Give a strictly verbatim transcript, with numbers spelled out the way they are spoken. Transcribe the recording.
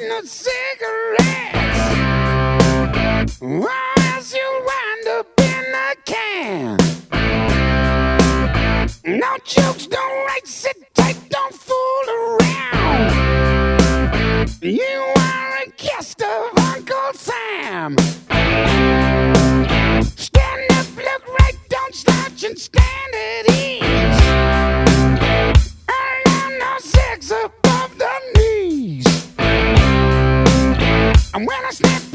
no cigarettes, or else you'll wind up in a can. No jokes, don't write, sit tight, don't fool around. You are a guest of Uncle Sam. Stand up, look right, don't slouch, and stand at ease. Allow no sex above the knees. And when I snap